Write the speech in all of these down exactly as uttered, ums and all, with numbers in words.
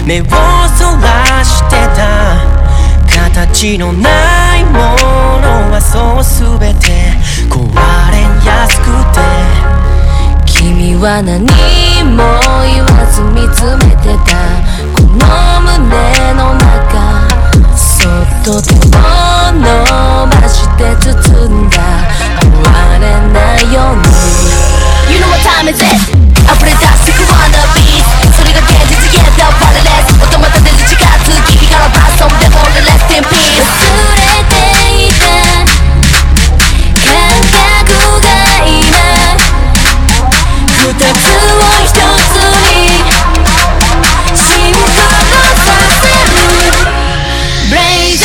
目をそらしてた形のないものはそうすべて壊れやすくて君は何も言わず見つめてたこの胸の中そっと手を伸ばして包んだ壊れないように You know what time is it? 溢れ出す不安なビートそれが現実 Yeah, the wireless 音また出ず近づき日からバーソンでも Rest in peace 忘れていた感覚が今二つを一つにシンクロさせる Blaze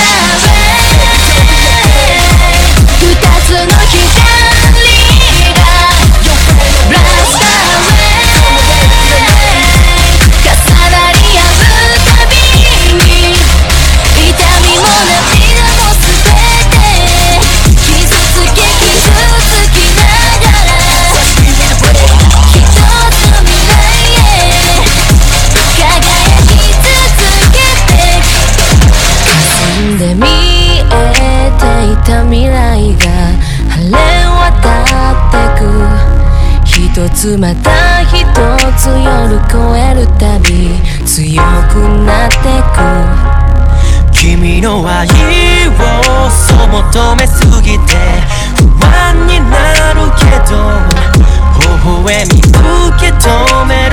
away 二つの光が Blast away 重なり合うたびに痛みも涙も全て傷つけ傷つきながら一つ未来へ輝き続けて霞んで見えていた未来が晴れ渡ってく一つまた一つ夜越えるたび強くなってく君の愛をそう求めすぎて不安になるけど微笑み受け止め